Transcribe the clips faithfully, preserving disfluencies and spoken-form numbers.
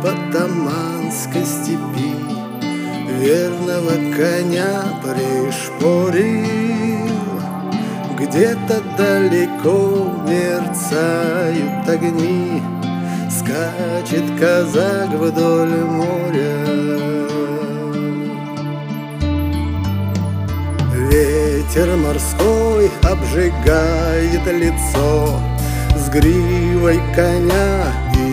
по таманской степи, верного коня пришпорил. Где-то далеко мерцают огни, скачет казак вдоль моря. Ветер морской обжигает лицо, с гривой коня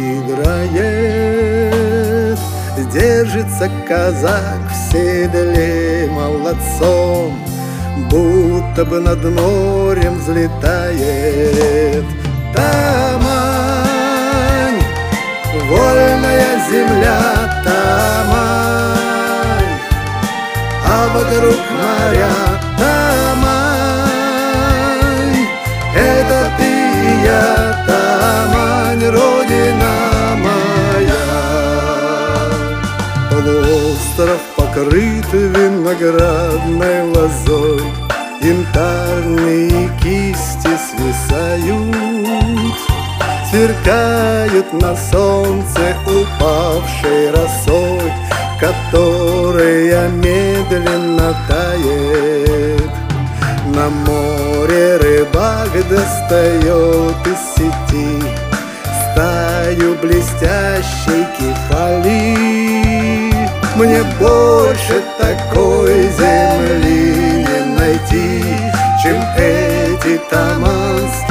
играет. Держится казак в седле молодцом, будто бы над морем взлетает. Тамань, вольная земля, Тамань, а вокруг моря. Тамань, это ты и я, Тамань, родина моя. Полуостров покрыт виноградной лозой, янтарные кисти свисают, сверкают на солнце упавшей росой, которая медленно тает. На море рыбак достает из сети стаю блестящей кефали. Мне больше такой земли не найти, чем эти таманские